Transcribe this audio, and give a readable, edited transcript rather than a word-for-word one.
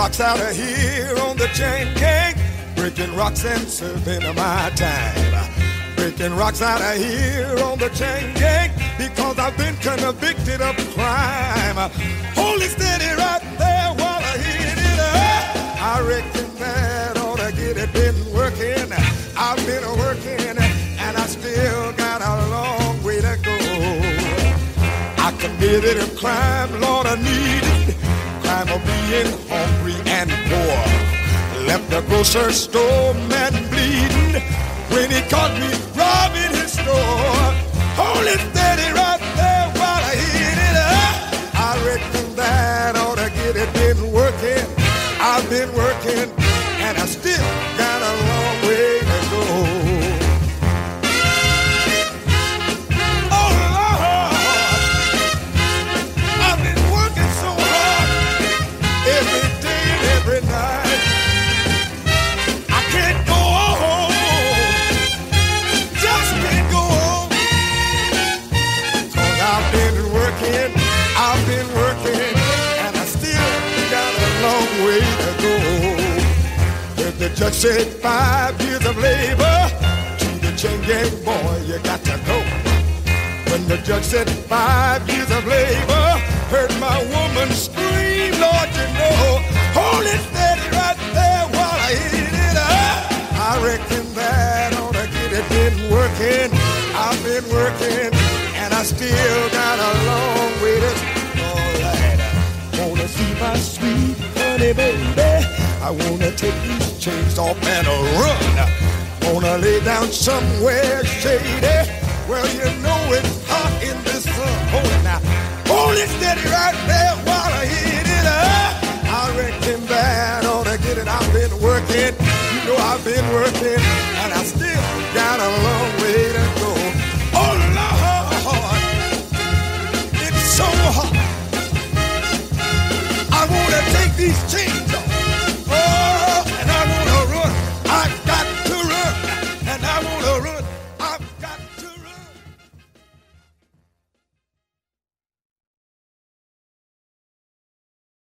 rocks out of here on the chain gang, breaking rocks and serving my time. Breaking rocks out of here on the chain gang because I've been convicted of crime. Hold it steady right there while I hit it up. I reckon that ought to get it. Been working, I've been working, and I still got a long way to go. I committed a crime, Lord, I needed. Crime of being hungry and poor. Left the grocery store man bleeding when he caught me robbing his store. Hold it steady right there while I hit it up. I reckon that ought to get it. Been working, I've been working, and I still got a long way to go. Oh Lord, I've been working so hard every day and every night. I can't go home, just can't go home. 'Cause I've been working, and I still got a long way to go. When the judge said 5 years of labor, to the chain gang boy, you got to go. When the judge said 5 years of labor, heard my woman scream, Lord, you know. Hold it steady right there while I hit it up. I reckon that ought to get it. Been working, I've been working, and I still got a long way to go. All right. Wanna see my sweet honey baby, I wanna take these chains off and run. Wanna lay down somewhere shady, well, you know it's hot in the sun. Hold it now, hold it steady right there while I hit it up. I reckon that ought to get it. I've been working, you know I've been working, and I still got a long